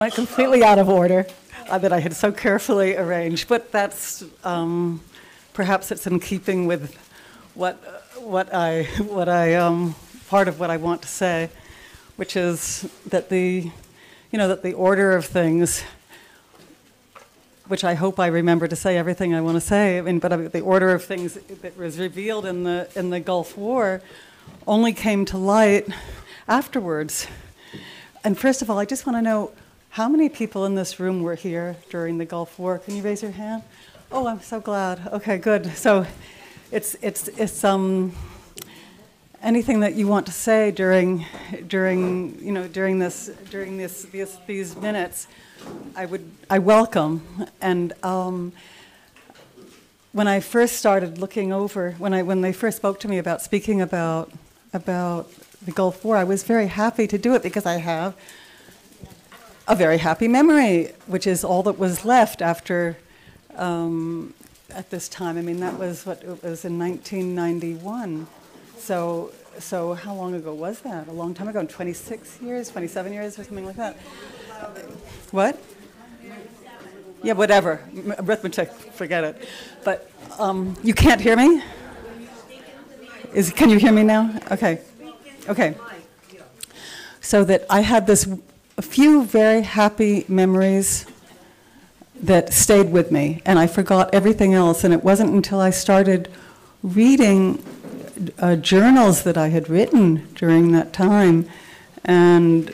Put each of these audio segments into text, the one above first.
Went completely out of order that I had so carefully arranged, but that's perhaps it's in keeping with what I part of what I want to say, which is that the order of things, which I hope I remember to say everything I want to say. I mean, but the order of things that was revealed in the Gulf War only came to light afterwards. And first of all, I just want to know, how many people in this room were here during the Gulf War? Can you raise your hand? Oh, I'm so glad. Okay, good. So it's anything that you want to say during these minutes, I welcome. And when I first started looking over, when they first spoke to me about speaking about the Gulf War, I was very happy to do it because I have a very happy memory, which is all that was left after, at this time. I mean, that was it was in 1991. So how long ago was that? A long time ago, 26 years, 27 years, or something like that. What? Yeah, whatever. Arithmetic, forget it. But you can't hear me? Can you hear me now? Okay. Okay. So that I had a few very happy memories that stayed with me, and I forgot everything else. And it wasn't until I started reading journals that I had written during that time and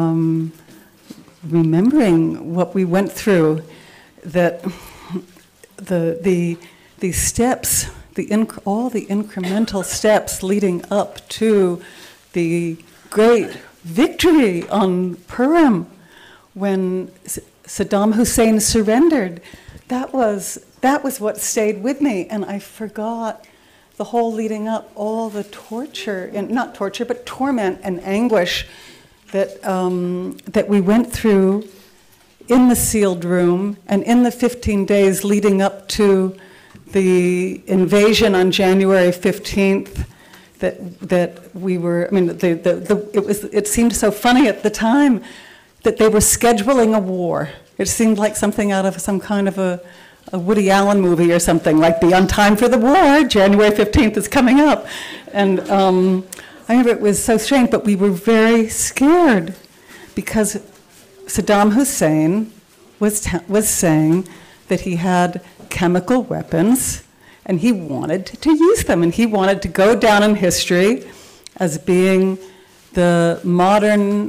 remembering what we went through, that the steps, all the incremental steps leading up to the great victory on Purim, when Saddam Hussein surrendered, that was what stayed with me, and I forgot the whole leading up, all the torture, and not torture, but torment and anguish that we went through in the sealed room and in the 15 days leading up to the invasion on January 15th. That we were, I mean, it seemed so funny at the time that they were scheduling a war. It seemed like something out of some kind of a Woody Allen movie or something, like Be on Time for the War, January 15th is coming up. And I remember it was so strange, but we were very scared because Saddam Hussein was saying that he had chemical weapons and he wanted to use them, and he wanted to go down in history as being the modern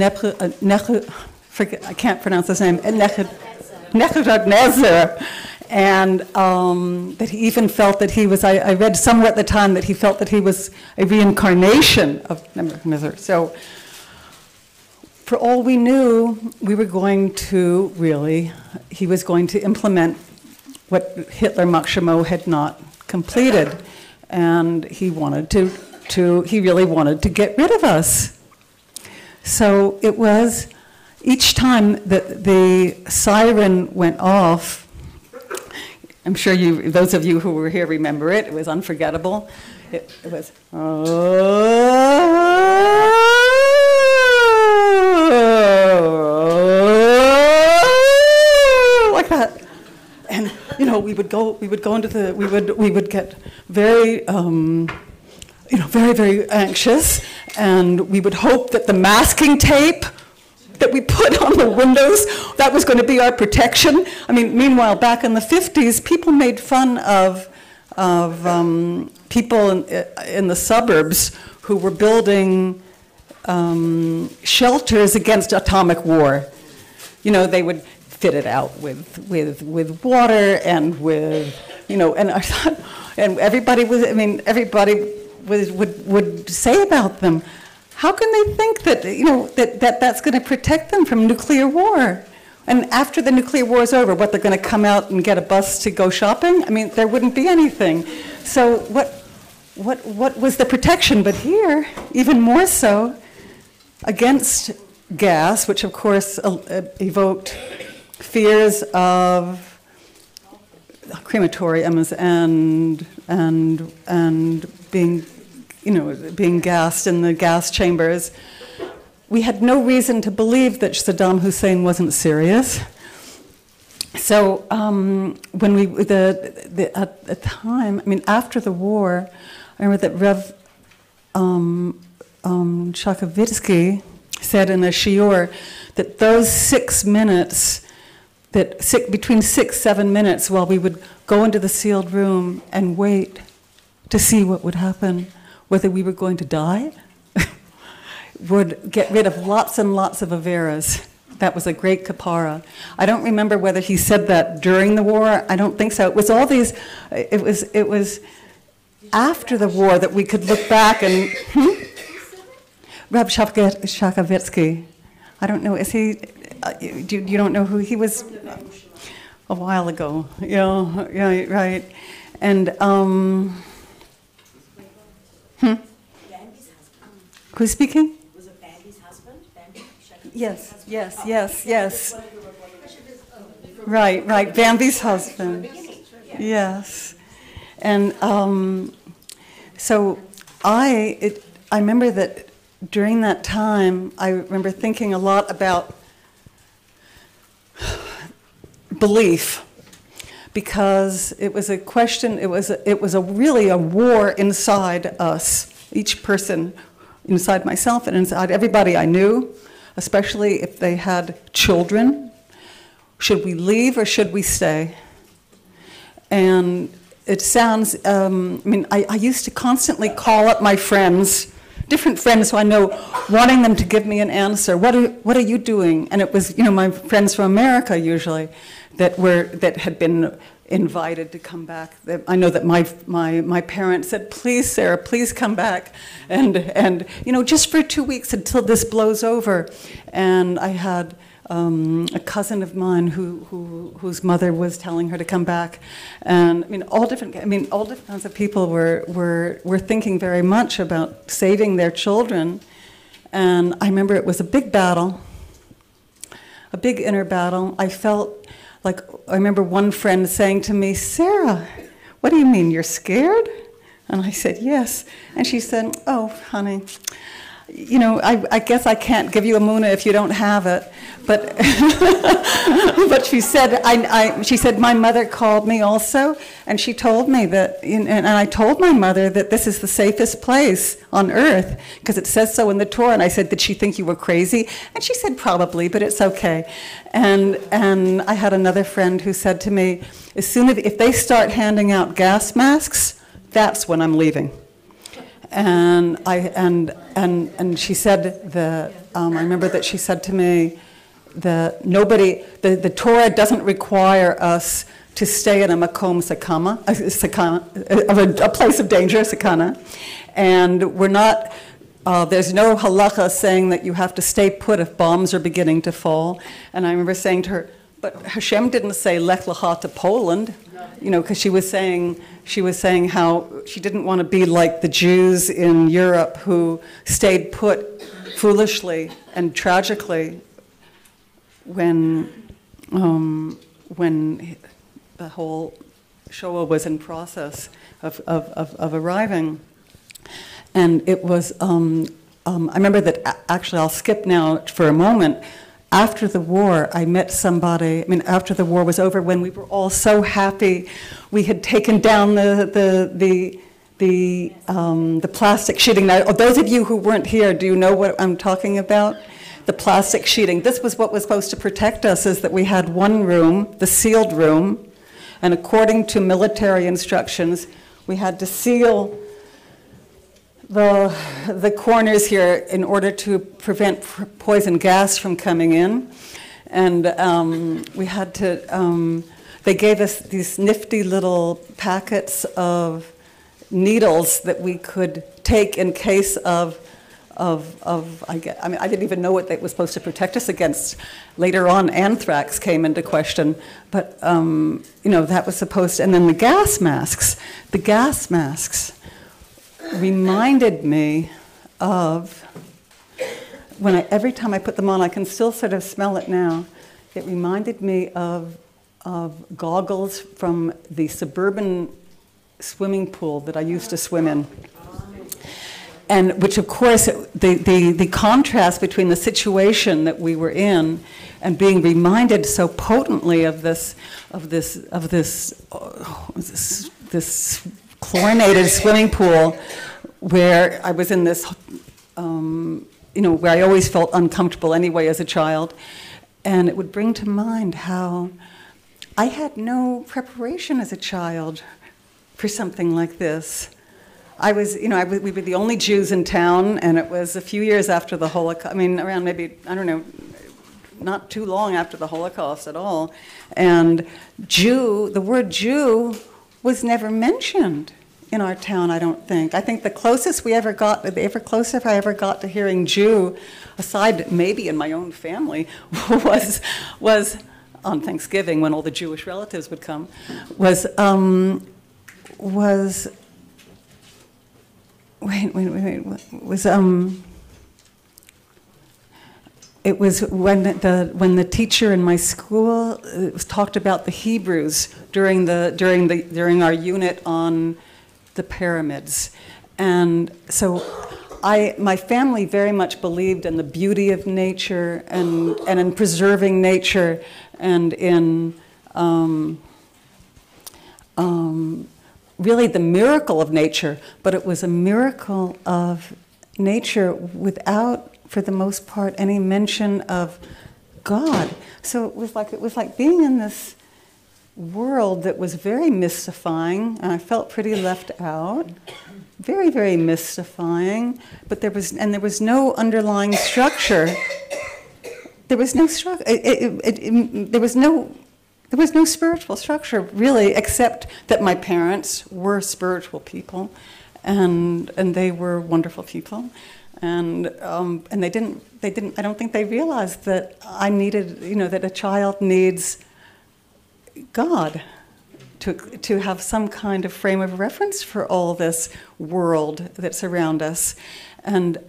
I can't pronounce his name, Nebuchadnezzar, and that he even felt that he was, I read somewhere at the time that he felt that he was a reincarnation of Nebuchadnezzar. So for all we knew, he was going to implement what Hitler Makshamo had not completed, and he really wanted to get rid of us. So it was, each time that the siren went off, I'm sure those of you who were here remember it, it was unforgettable. It was, like that. And we would get very, very, very anxious, and we would hope that the masking tape that we put on the windows, that was going to be our protection. I mean, meanwhile, back in the 50s, people made fun of people in the suburbs who were building shelters against atomic war. They would fit it out with water and with, and I thought, and everybody would say about them, how can they think that, that's going to protect them from nuclear war? And after the nuclear war is over, what, they're going to come out and get a bus to go shopping? I mean, there wouldn't be anything. So what was the protection? But here, even more so, against gas, which of course evoked fears of crematoriums and being gassed in the gas chambers. we had no reason to believe that Saddam Hussein wasn't serious. So when at the time, I mean, after the war, I remember that Rev Shakavitsky said in a shiur that those 6 minutes, between 6-7 minutes, while we would go into the sealed room and wait to see what would happen, whether we were going to die, would get rid of lots and lots of Averas. That was a great kapara. I don't remember whether he said that during the war. I don't think so. It was all these, it was after the war that we could look back and, Rab Shakavitsky. I don't know, is he, you don't know who he was? A while ago, yeah, right. And, who's speaking? Was it Bambi's husband? Yes. Right, Bambi's husband. Yes. And so I remember that during that time, I remember thinking a lot about belief, because it was a question, it was really a war inside us, each person, inside myself and inside everybody I knew, especially if they had children. Should we leave or should we stay? And it sounds, I used to constantly call up my friends, different friends who I know, wanting them to give me an answer. What are you doing? And it was, my friends from America usually that had been invited to come back. I know that my parents said, "Please, Sarah, please come back," and just for 2 weeks until this blows over. And I had a cousin of mine whose mother was telling her to come back, and all different kinds of people were thinking very much about saving their children. And I remember it was a big battle, a big inner battle. I remember one friend saying to me, "Sarah, what do you mean, you're scared?" And I said, "Yes." And she said, "Oh, honey, I guess I can't give you a muna if you don't have it." But but she said, she said, "My mother called me also, and she told me that, and I told my mother that this is the safest place on earth, because it says so in the Torah." And I said, "Did she think you were crazy?" And she said, "Probably, but it's okay." And I had another friend who said to me, if they start handing out gas masks, that's when I'm leaving. And she said that, I remember that she said to me that the Torah doesn't require us to stay in a makom sakana, a place of danger, sakana, and we're not, there's no halacha saying that you have to stay put if bombs are beginning to fall. And I remember saying to her, "But Hashem didn't say lech lecha to Poland," because she was saying how she didn't want to be like the Jews in Europe who stayed put foolishly and tragically when the whole Shoah was in process of arriving. And it was, I remember that, actually I'll skip now for a moment. After the war, I met somebody, after the war was over, when we were all so happy, we had taken down the plastic sheeting. Now, those of you who weren't here, do you know what I'm talking about? The plastic sheeting. This was what was supposed to protect us, is that we had one room, the sealed room, and according to military instructions, we had to seal the corners here in order to prevent poison gas from coming in. And we had to, they gave us these nifty little packets of needles that we could take in case of I didn't even know what they was supposed to protect us against. Later on, anthrax came into question, but that was supposed to, and then the gas masks reminded me of, every time I put them on, I can still sort of smell it now. It reminded me of goggles from the suburban swimming pool that I used to swim in. and which of course, the contrast between the situation that we were in and being reminded so potently of this chlorinated swimming pool, where I was in this, where I always felt uncomfortable anyway as a child, and it would bring to mind how I had no preparation as a child for something like this. We were the only Jews in town, and it was a few years after the Holocaust. I mean, around maybe, I don't know, not too long after the Holocaust at all. And the word Jew was never mentioned in our town, I don't think. I think the closest I ever got to hearing Jew, aside maybe in my own family, was on Thanksgiving when all the Jewish relatives would come, it was when the teacher in my school talked about the Hebrews during our unit on the pyramids, and so my family very much believed in the beauty of nature and in preserving nature and in really the miracle of nature, but it was a miracle of nature without, for the most part, any mention of God. So it was like being in this world that was very mystifying, and I felt pretty left out. Very, very mystifying, but there was no underlying structure. There was no structure. There was no spiritual structure, really, except that my parents were spiritual people, and they were wonderful people, and they didn't. I don't think they realized that I needed, that a child needs God to have some kind of frame of reference for all this world that's around us, and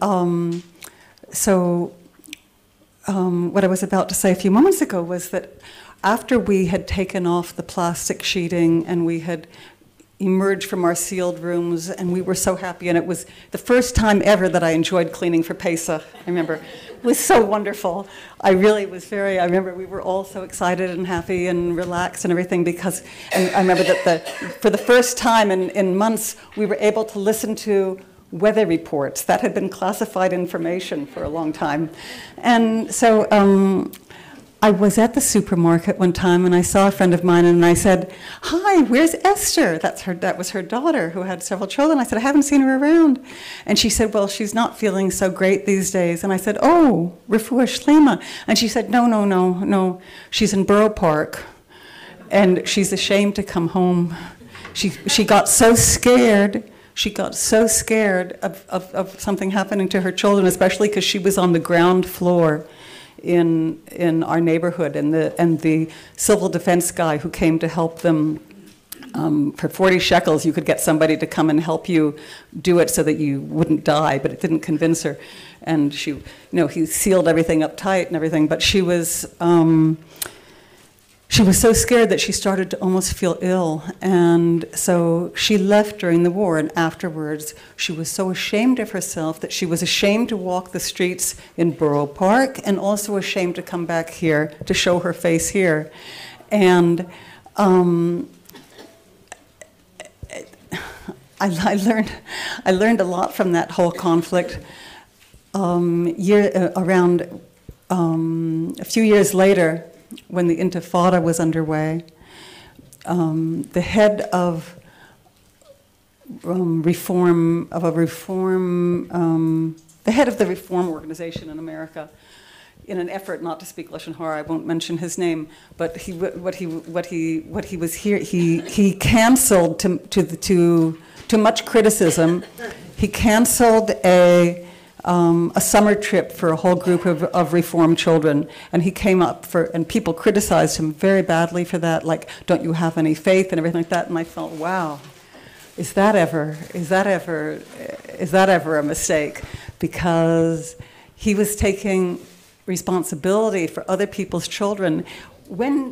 what I was about to say a few moments ago was that after we had taken off the plastic sheeting and we had emerged from our sealed rooms, and we were so happy, and it was the first time ever that I enjoyed cleaning for Pesach. I remember it was so wonderful. I remember we were all so excited and happy and relaxed and everything and I remember that for the first time in months, we were able to listen to weather reports. That had been classified information for a long time. And so I was at the supermarket one time, and I saw a friend of mine, and I said, "Hi, where's Esther?" That was her daughter, who had several children. I said, "I haven't seen her around." And she said, "Well, she's not feeling so great these days." And I said, "Oh, refuah shlema." And she said, No, she's in Borough Park, and she's ashamed to come home. She got so scared. She got so scared of something happening to her children, especially because she was on the ground floor in our neighborhood, and the civil defense guy who came to help them, for 40 shekels you could get somebody to come and help you do it so that you wouldn't die, but it didn't convince her. And she, he sealed everything up tight and everything, but she was so scared that she started to almost feel ill, and so she left during the war, and afterwards she was so ashamed of herself that she was ashamed to walk the streets in Borough Park, and also ashamed to come back here to show her face here. And I learned a lot from that whole conflict. Around a few years later, when the Intifada was underway, the head of the head of the reform organization in America, in an effort not to speak Lashon Hara, I won't mention his name, but he was here. He canceled to much criticism. He canceled a summer trip for a whole group of reform children, and he came up and people criticized him very badly for that, like, don't you have any faith and everything like that. And I felt, wow, is that ever a mistake? Because he was taking responsibility for other people's children. When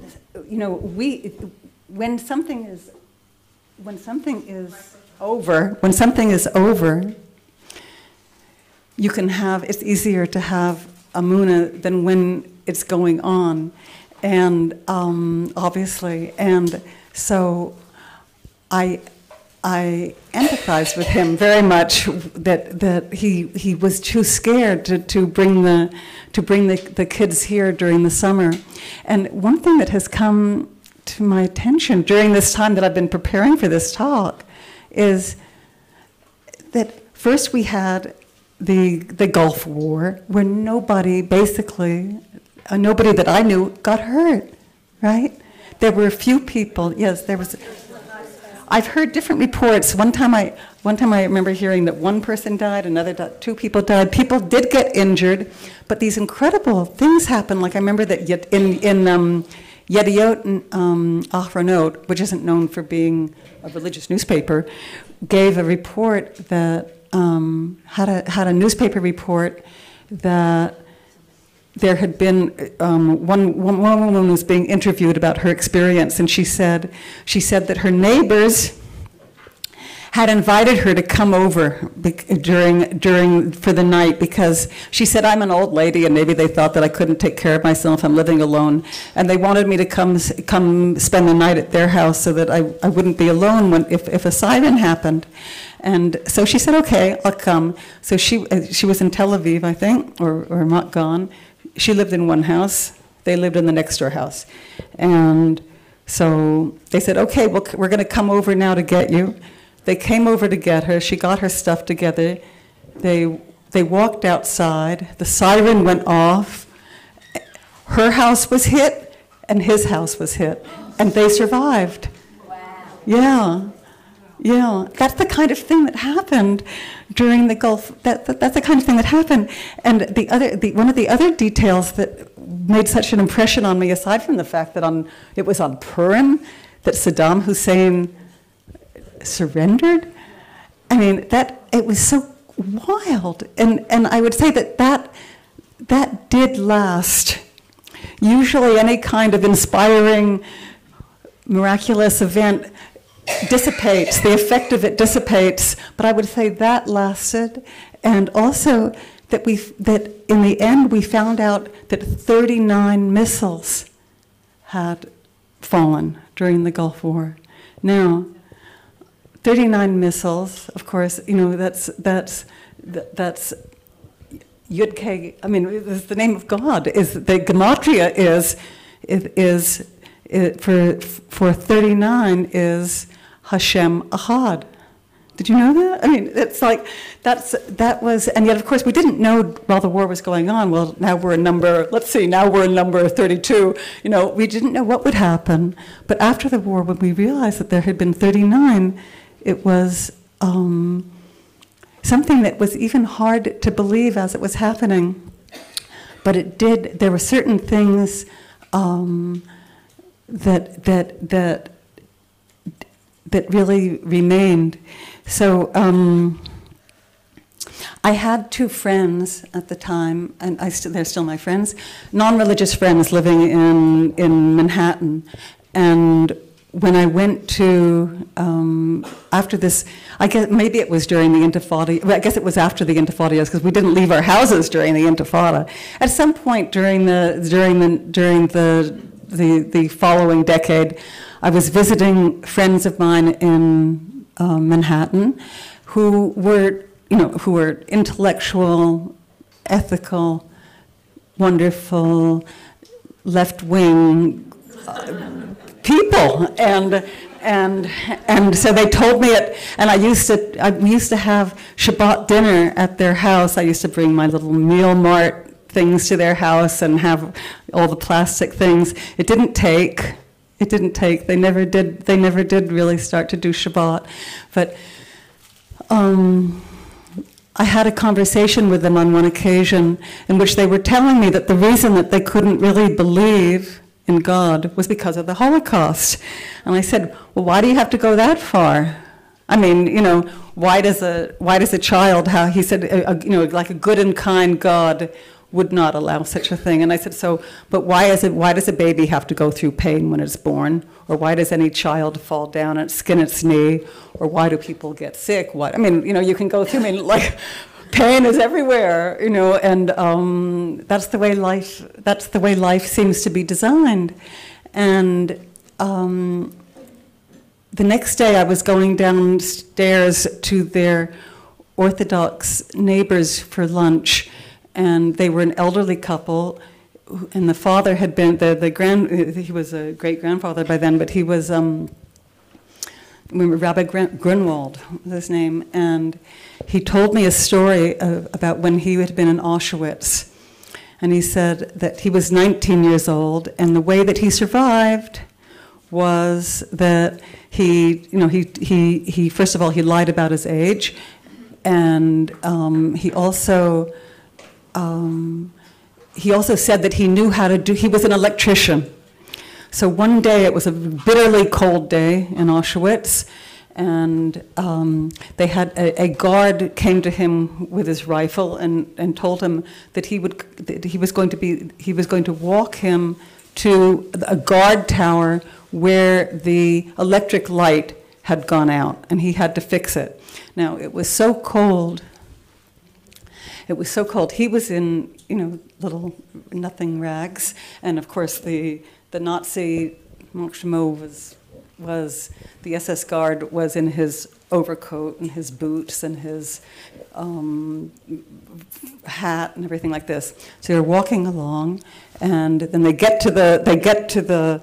something is over, you can have, it's easier to have Amuna than when it's going on. And obviously, and so I empathize with him very much that he was too scared to bring the kids here during the summer. And one thing that has come to my attention during this time that I've been preparing for this talk is that first we had the Gulf War, where nobody that I knew got hurt, right? There were a few people. Yes, there was. I've heard different reports. One time I remember hearing that one person died, two people died. People did get injured, but these incredible things happened. Like I remember that in Yediot Ahronot, which isn't known for being a religious newspaper, gave a report that had a newspaper report that there had been one woman was being interviewed about her experience, and she said that her neighbors had invited her to come over for the night because she said, I'm an old lady and maybe they thought that I couldn't take care of myself, I'm living alone, and they wanted me to come spend the night at their house so that I wouldn't be alone if a siren happened. And so she said, okay, I'll come. So she was in Tel Aviv, I think, or Matgan. She lived in one house. They lived in the next door house. And so they said, okay, well, we're going to come over now to get you. They came over to get her. She got her stuff together. They walked outside. The siren went off. Her house was hit, and his house was hit. And they survived. Wow. Yeah. Yeah, that's the kind of thing that happened during the Gulf. That's the kind of thing that happened. And one of the other details that made such an impression on me, aside from the fact that it was on Purim that Saddam Hussein surrendered. I mean, it was so wild, and I would say that did last. Usually, any kind of inspiring, miraculous event dissipates, the effect of it dissipates, but I would say that lasted, and also that in the end we found out that 39 missiles had fallen during the Gulf War. Now, 39 missiles, of course, that's Yud-Kei, I mean, the name of God, is the gematria for 39 is Hashem Ahad. Did you know that? I mean, it's like, that was, and yet of course we didn't know while the war was going on, well, now we're in number 32, we didn't know what would happen. But after the war, when we realized that there had been 39, it was something that was even hard to believe as it was happening. But there were certain things that really remained. So I had two friends at the time, and they're still my friends, non-religious friends living in Manhattan. And when I went to, after this, I guess maybe it was during the Intifada, well, I guess it was after the Intifada, because we didn't leave our houses during the Intifada. At some point during the following decade, I was visiting friends of mine in Manhattan who were intellectual, ethical, wonderful, left-wing people, and so they told me it. And we used to have Shabbat dinner at their house. I used to bring my little meal mart things to their house and have all the plastic things. It didn't take. They never did really start to do Shabbat. But I had a conversation with them on one occasion in which they were telling me that the reason that they couldn't really believe in God was because of the Holocaust. And I said, well, why do you have to go that far? I mean, why does a child, he said, like a good and kind God would not allow such a thing. And I said, but why does a baby have to go through pain when it's born? Or why does any child fall down and skin its knee? Or why do people get sick? You can go through, pain is everywhere, you know, and that's the way life seems to be designed. And the next day I was going downstairs to their Orthodox neighbors for lunch, and they were an elderly couple, and the father had been, he was a great-grandfather by then, but he was, Rabbi Grunwald was his name, and he told me a story about when he had been in Auschwitz. And he said that he was 19 years old, and the way that he survived was that he first of all, he lied about his age, and he also said that he knew how to do, he was an electrician. So one day, it was a bitterly cold day in Auschwitz, and they had a guard came to him with his rifle and told him that he was going to walk him to a guard tower where the electric light had gone out, and he had to fix it. Now, it was so cold. It was so cold. He was in, little nothing rags, and of course the Nazi was the SS guard was in his overcoat and his boots and his hat and everything like this. So they're walking along, and then they get to the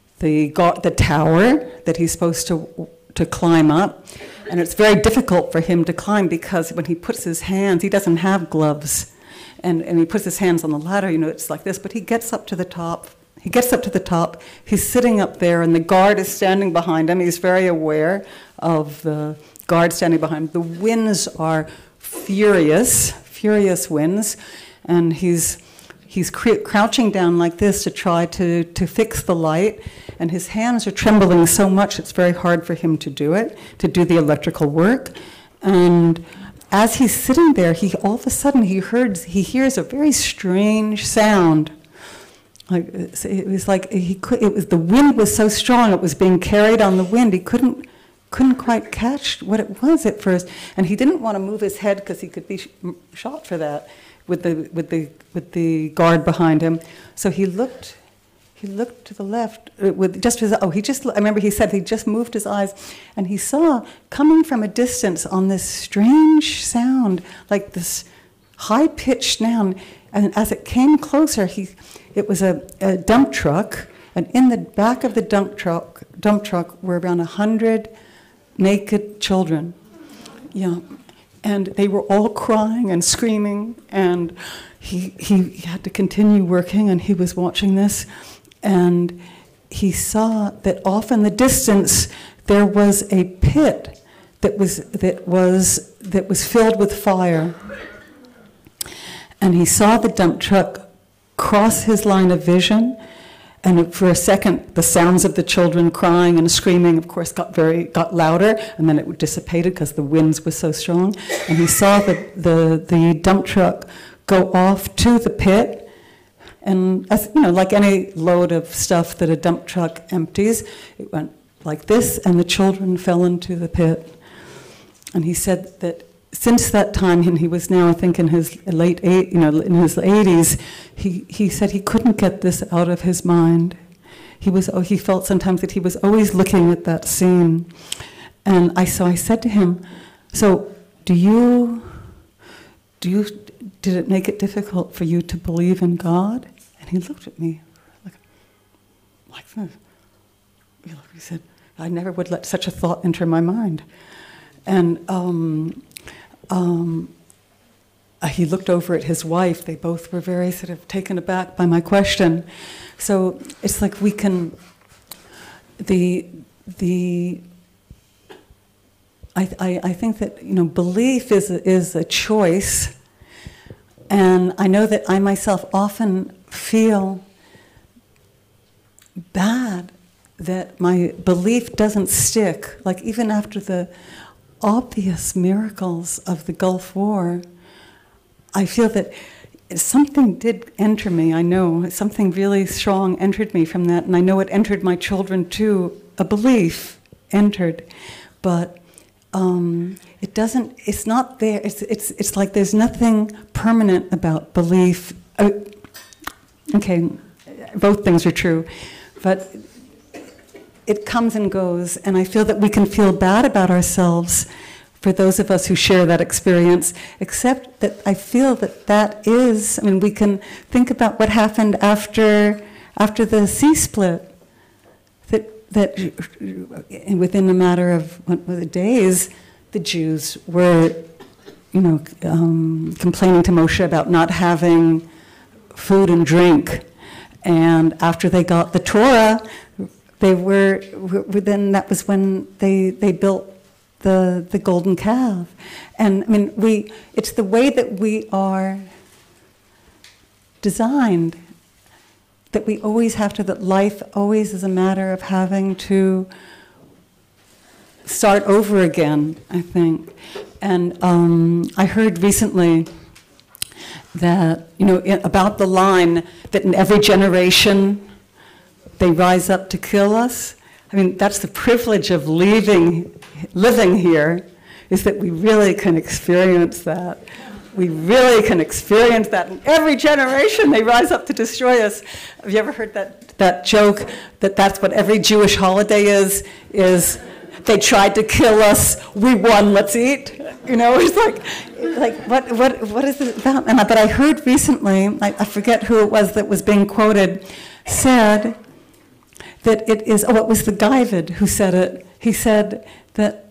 tower that he's supposed to climb up, and it's very difficult for him to climb because when he puts his hands, he doesn't have gloves, and he puts his hands on the ladder. It's like this, but he gets up to the top. He's sitting up there, and the guard is standing behind him. He's very aware of the guard standing behind him. The winds are furious winds, and he's crouching down like this to try to fix the light, and his hands are trembling so much it's very hard for him to do the electrical work. And as he's sitting there, all of a sudden he hears a very strange sound. It was like the wind was so strong, it was being carried on the wind. He couldn't quite catch what it was at first, and he didn't want to move his head because he could be shot for that with the guard behind him. So he looked to the left with just his. I remember he said he just moved his eyes, and he saw coming from a distance on this strange sound, like this high-pitched sound. And as it came closer, it was a dump truck, and in the back of the dump truck were around 100 naked children. Yeah, and they were all crying and screaming, and he had to continue working, and he was watching this, and he saw that off in the distance there was a pit that was filled with fire. And he saw the dump truck cross his line of vision, and for a second, the sounds of the children crying and screaming, of course, got louder, and then it dissipated because the winds were so strong. And he saw the dump truck go off to the pit, and as like any load of stuff that a dump truck empties, it went like this, and the children fell into the pit. And he said that since that time, and he was now, I think, in his in his 80s, he said he couldn't get this out of his mind. He felt sometimes that he was always looking at that scene. And so I said to him, so did it make it difficult for you to believe in God? And he looked at me like this. He said, I never would let such a thought enter my mind. And he looked over at his wife. They both were very sort of taken aback by my question. So it's like we can, I think that belief is a choice, and I know that I myself often feel bad that my belief doesn't stick. Like even after the obvious miracles of the Gulf War, I feel that something did enter me. I know something really strong entered me from that, and I know it entered my children too. A belief entered, but it doesn't, it's not there, it's like there's nothing permanent about belief. Okay, both things are true, but it comes and goes, and I feel that we can feel bad about ourselves for those of us who share that experience, except that I feel that that is, I mean, we can think about what happened after the sea split, that within a matter of days, the Jews were, complaining to Moshe about not having food and drink. And after they got the Torah, then that was when they built the golden calf. And I mean, it's the way that we are designed, that we always have to, that life always is a matter of having to start over again, I think. And I heard recently that, about the line that in every generation they rise up to kill us. I mean, that's the privilege of living here, is that we really can experience that. We really can experience that. In every generation, they rise up to destroy us. Have you ever heard that joke, that that's what every Jewish holiday is they tried to kill us, we won, let's eat? It's like what is it about? But I heard recently, I forget who it was that was being quoted, said that it is, it was the David who said it. He said that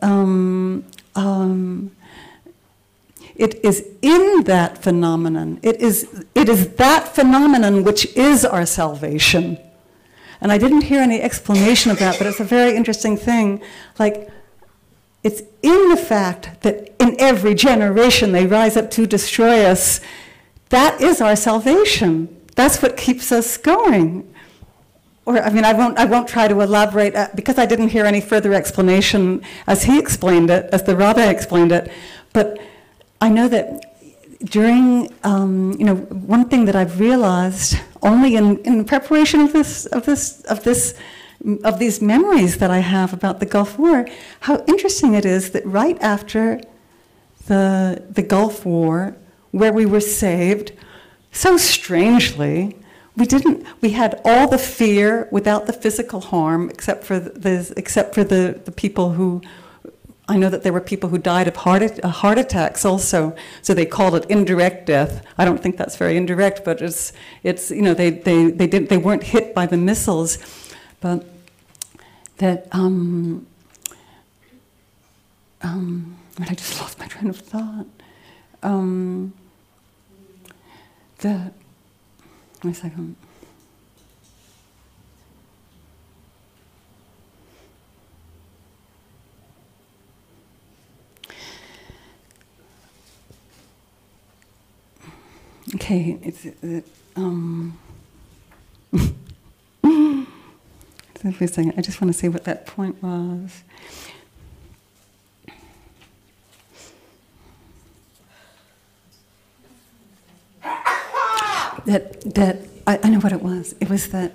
it is in that phenomenon. It is that phenomenon which is our salvation. And I didn't hear any explanation of that, but it's a very interesting thing. Like, it's in the fact that in every generation they rise up to destroy us. That is our salvation. That's what keeps us going. Or, I mean, I won't try to elaborate, because I didn't hear any further explanation as he explained it, as the Rabbi explained it. But I know that during, one thing that I've realized only in preparation of these memories that I have about the Gulf War, how interesting it is that right after the Gulf War, where we were saved, so strangely, we had all the fear without the physical harm, except for the people who, I know that there were people who died of heart attacks also, so they called it indirect death. I don't think that's very indirect, but it's they weren't hit by the missiles, but that I just lost my train of thought. Wait a second. Okay, interesting. I just want to see what that point was. I know what it was. It was that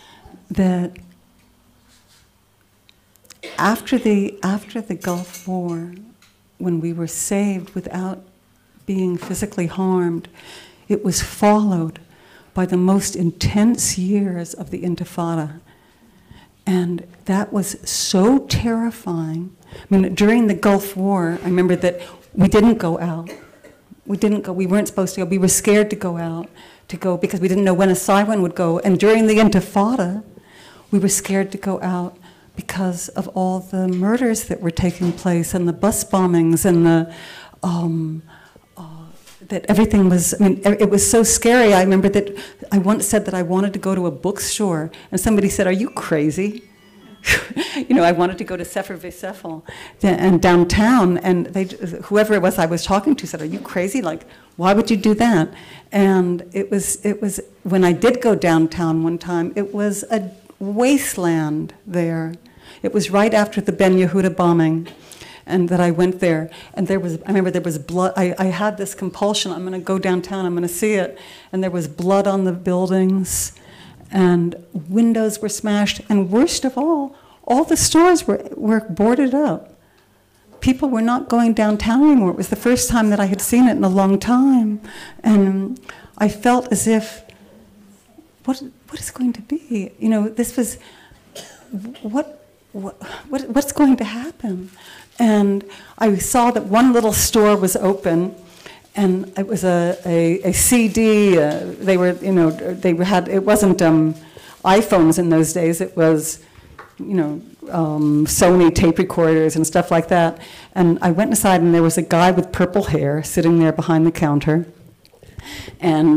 after the Gulf War, when we were saved without being physically harmed, it was followed by the most intense years of the Intifada. And that was so terrifying. I mean, during the Gulf War, I remember that we didn't go out. We weren't supposed to go. We were scared to go out, because we didn't know when a siren would go. And during the Intifada, we were scared to go out because of all the murders that were taking place and the bus bombings and that everything was, I mean, it was so scary. I remember that I once said that I wanted to go to a bookstore, and somebody said, "Are you crazy?" I wanted to go to Sefer V'Sefel and downtown, and whoever it was I was talking to said, "Are you crazy? Like, why would you do that?" And it was when I did go downtown one time, it was a wasteland there. It was right after the Ben Yehuda bombing, and that I went there, and I remember there was blood. I had this compulsion, I'm going to go downtown, I'm going to see it, and there was blood on the buildings, and windows were smashed, and worst of all the stores were boarded up. people were not going downtown anymore. It was the first time that I had seen it in a long time. And I felt as if, what is going to be? You know, this was, what's going to happen? And I saw that one little store was open, and it was a CD. They were, you know, it wasn't iPhones in those days. It was, you know, Sony tape recorders and stuff like that. And I went inside, and there was a guy with purple hair sitting there behind the counter, and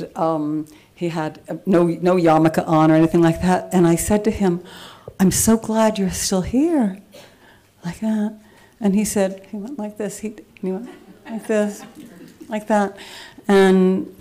he had no yarmulke on or anything like that. And I said to him, "I'm so glad you're still here," like that. And he said, he went like this. He went like this, like that. And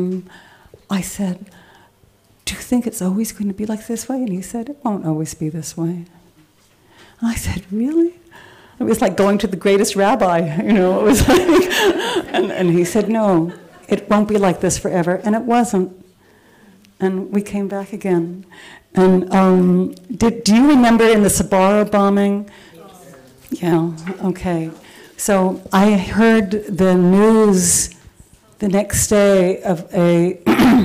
I said, "Do you think it's always going to be like this way?" And he said, "It won't always be this way." And I said, "Really?" It was like going to the greatest rabbi, you know. It was like, and he said, "No, it won't be like this forever." And it wasn't. And we came back again. And do you remember in the Sbarro bombing? Yeah, okay. So I heard the news the next day of a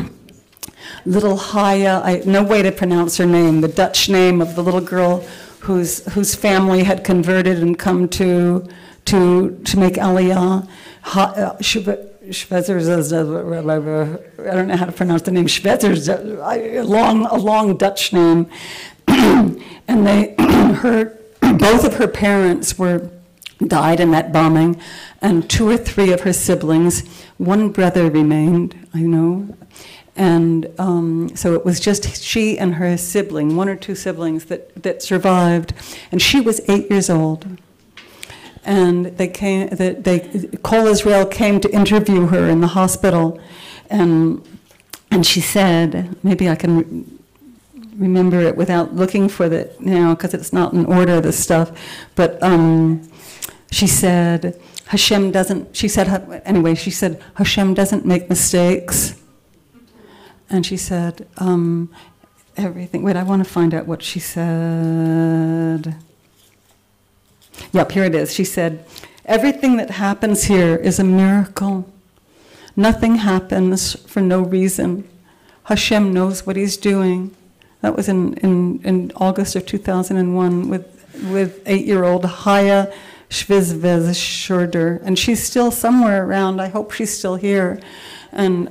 little Haya, no way to pronounce her name, the Dutch name of the little girl whose family had converted and come to make Aliyah. Shvezers, I don't know how to pronounce the name, Shvezers, a long Dutch name. And both of her parents died in that bombing, and 2 or 3 of her siblings. One brother remained, I know. And so it was just she and her sibling, 1 or 2 siblings that survived. And she was 8 years old. And Kol Israel came to interview her in the hospital, and she said, maybe I can remember it without looking for it now, because it's not in order, this stuff, but she said, Hashem doesn't make mistakes. And she said, everything, wait, I want to find out what she said. Yep, here it is. She said, everything that happens here is a miracle. Nothing happens for no reason. Hashem knows what he's doing. That was in August of 2001 with 8-year-old Haya Shvizvezshorder. And she's still somewhere around. I hope she's still here. And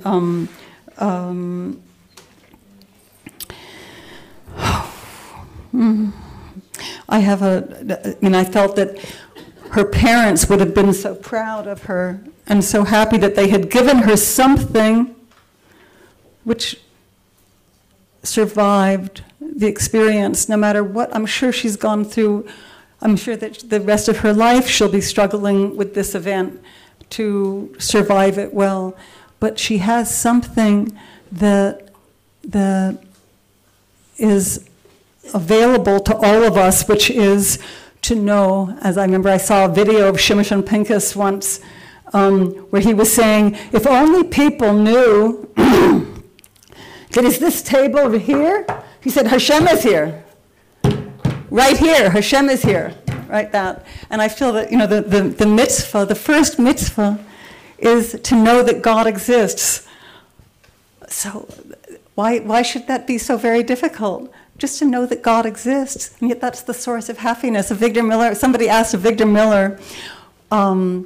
I felt that her parents would have been so proud of her and so happy that they had given her something which survived the experience, no matter what I'm sure she's gone through. I'm sure that the rest of her life she'll be struggling with this event to survive it well. But she has something that is available to all of us, which is to know, as I remember I saw a video of Shimshon Pincus once, where he was saying, if only people knew that is this table over here, he said, Hashem is here. Right here, Hashem is here. Right, that. And I feel that, the mitzvah, the first mitzvah, is to know that God exists. So why should that be so very difficult? Just to know that God exists, and yet that's the source of happiness. Victor Miller, somebody asked Victor Miller, do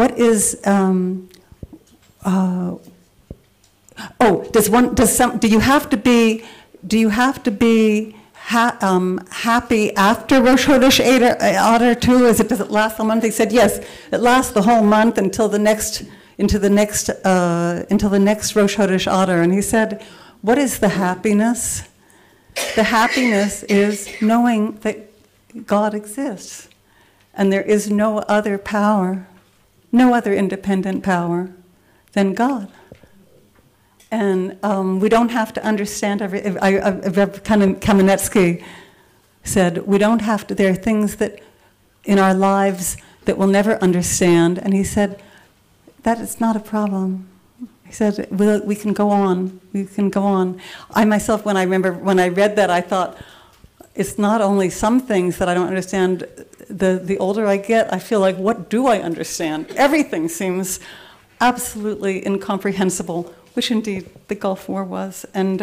you have to be happy after Rosh Chodesh Adar too? Does it last the month? He said yes, it lasts the whole month until the next Rosh Chodesh Adar. And he said, what is the happiness? The happiness is knowing that God exists, and there is no other power, no other independent power than God. And we don't have to understand everything. Rev Kamenetsky said, we don't have to, there are things that in our lives that we'll never understand. And he said, that is not a problem. He said, we can go on, we can go on. I myself, when I read that, I thought, it's not only some things that I don't understand the older I get, I feel like, what do I understand? Everything seems absolutely incomprehensible, which indeed the Gulf War was. And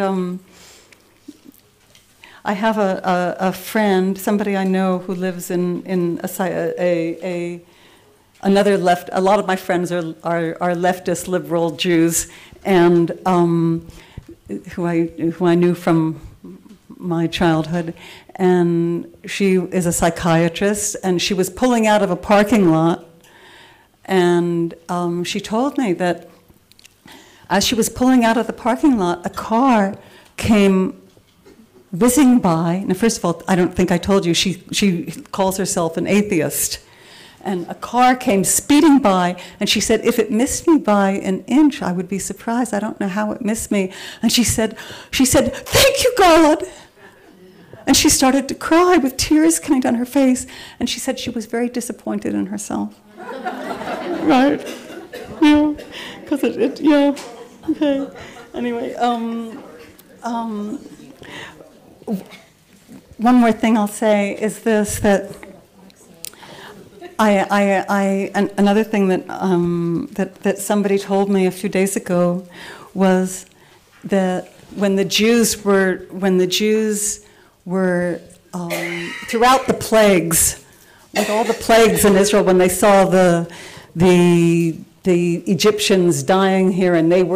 I have a friend, somebody I know who lives in another left. A lot of my friends are leftist liberal Jews, and who I knew from my childhood. And she is a psychiatrist, and she was pulling out of a parking lot, and she told me that as she was pulling out of the parking lot, a car came whizzing by. Now, first of all, I don't think I told you, she calls herself an atheist. And a car came speeding by, and she said, if it missed me by an inch, I would be surprised. I don't know how it missed me. And she said, thank you, God. And she started to cry with tears coming down her face. And she said she was very disappointed in herself. Right? Yeah. Because yeah. Okay. Anyway, one more thing I'll say is this, that another thing that somebody told me a few days ago was that when the Jews were throughout the plagues, with all the plagues in Israel, when they saw the Egyptians dying here, and they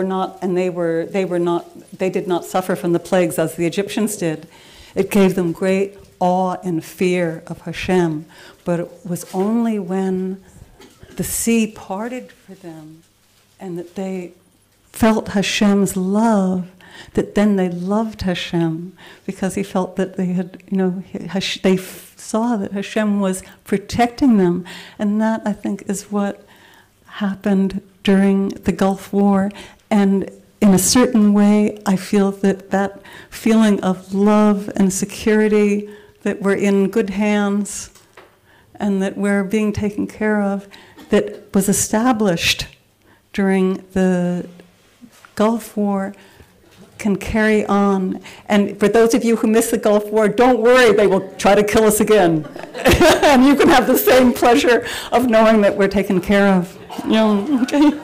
did not suffer from the plagues as the Egyptians did, it gave them great awe and fear of Hashem. But it was only when the sea parted for them and that they felt Hashem's love that then they loved Hashem, because he felt that they had, they saw that Hashem was protecting them. And that, I think, is what happened during the Gulf War. And in a certain way, I feel that feeling of love and security, that we're in good hands and that we're being taken care of, that was established during the Gulf War, can carry on. And for those of you who missed the Gulf War, don't worry, they will try to kill us again. And you can have the same pleasure of knowing that we're taken care of. Okay.